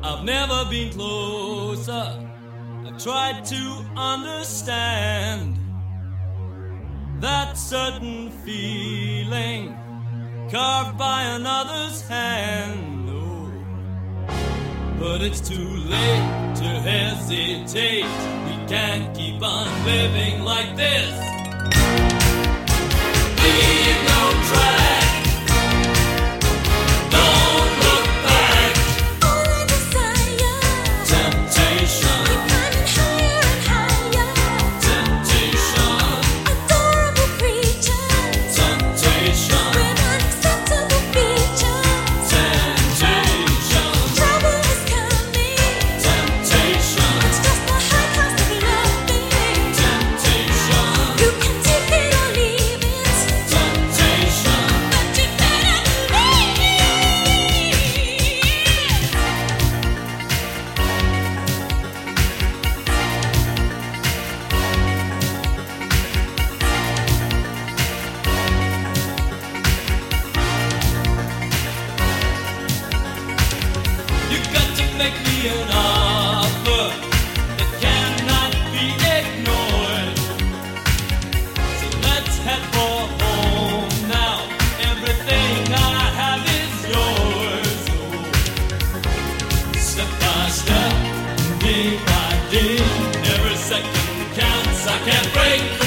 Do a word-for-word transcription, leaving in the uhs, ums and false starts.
I've never been closer. I've tried to understand that certain feeling carved by another's hand. Oh, but it's too late to hesitate. We can't keep on living like this. Leave no track. Don't look back. Only desire. Temptation. We're climbing higher and higher. Temptation. Adorable creatures. Temptation. With unacceptable features. Temptation. Trouble is coming. Temptation. It's just the high cost of loving. Temptation. You can take it or leave it. Temptation. But you better believe it. You got to make me an offer that cannot be ignored. So let's head for home now. Everything I have is yours. Oh, step by step, day by day, every second counts. I can't break.